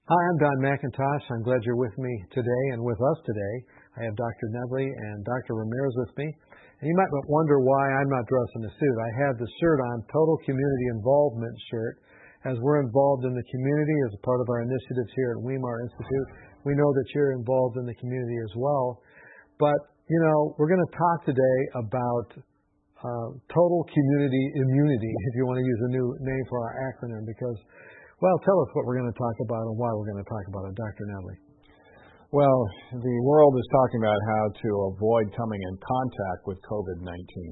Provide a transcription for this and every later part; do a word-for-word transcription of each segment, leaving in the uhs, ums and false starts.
Hi, I'm Don McIntosh. I'm glad you're with me today and with us today. I have Doctor Neville and Doctor Ramirez with me. And you might wonder why I'm not dressed in a suit. I have the shirt on, Total Community Involvement shirt, as we're involved in the community as a part of our initiatives here at Weimar Institute. We know that you're involved in the community as well. But, you know, we're going to talk today about uh, total community immunity, if you want to use a new name for our acronym, because, well, tell us what we're going to talk about and why we're going to talk about it, Doctor Neville. Well, the world is talking about how to avoid coming in contact with COVID nineteen,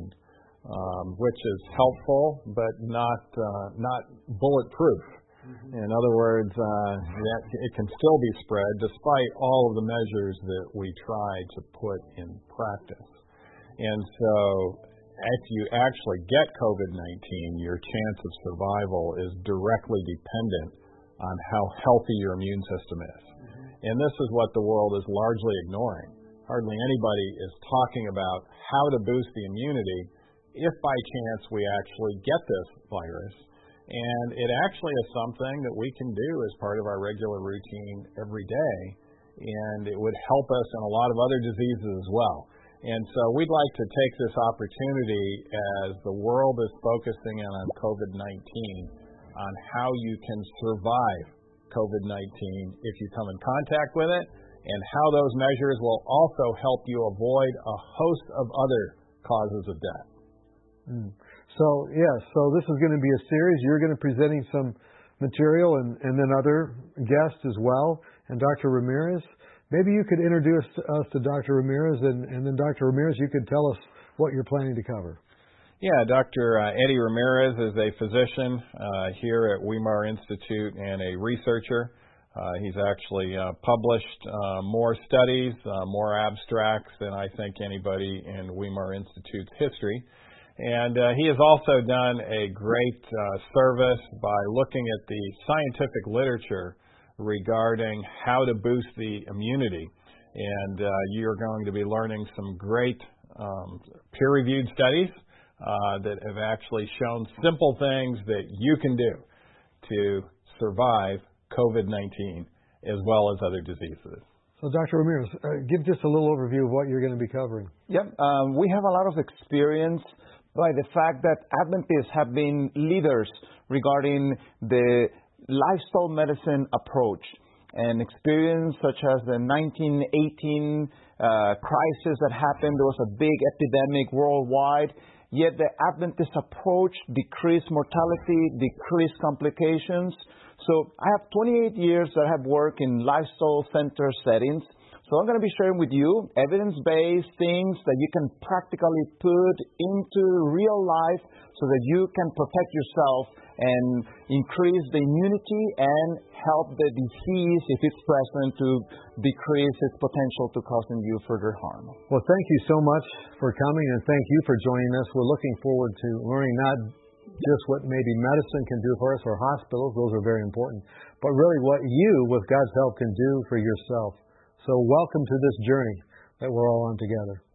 um, which is helpful but not uh, not bulletproof. Mm-hmm. In other words, uh, that it can still be spread despite all of the measures that we try to put in practice. And so if you actually get COVID nineteen, your chance of survival is directly dependent on how healthy your immune system is. And this is what the world is largely ignoring. Hardly anybody is talking about how to boost the immunity if by chance we actually get this virus. And it actually is something that we can do as part of our regular routine every day. And it would help us in a lot of other diseases as well. And so we'd like to take this opportunity as the world is focusing in on COVID nineteen on how you can survive COVID nineteen if you come in contact with it, and how those measures will also help you avoid a host of other causes of death. Mm. So, yes, so this is going to be a series. You're going to be presenting some material and, and then other guests as well. And Doctor Ramirez, maybe you could introduce us to Doctor Ramirez, and, and then Doctor Ramirez, you could tell us what you're planning to cover. Yeah, Doctor Uh, Eddie Ramirez is a physician uh, here at Weimar Institute and a researcher. Uh, he's actually uh, published uh, more studies, uh, more abstracts than I think anybody in Weimar Institute's history. And uh, he has also done a great uh, service by looking at the scientific literature regarding how to boost the immunity. And uh, you're going to be learning some great um, peer-reviewed studies Uh, that have actually shown simple things that you can do to survive COVID nineteen as well as other diseases. So, Doctor Ramirez, uh, give just a little overview of what you're going to be covering. Yep. Um, we have a lot of experience by the fact that Adventists have been leaders regarding the lifestyle medicine approach. And experience such as the nineteen eighteen uh, crisis that happened. There was a big epidemic worldwide. Yet the Adventist approach decreased mortality, decreased complications. So I have twenty-eight years that I have worked in lifestyle center settings. So I'm going to be sharing with you evidence-based things that you can practically put into real life so that you can protect yourself and increase the immunity and help the disease, if it's present, to decrease its potential to causing you further harm. Well, thank you so much for coming, and thank you for joining us. We're looking forward to learning not just what maybe medicine can do for us or hospitals, those are very important, but really what you, with God's help, can do for yourself. So welcome to this journey that we're all on together.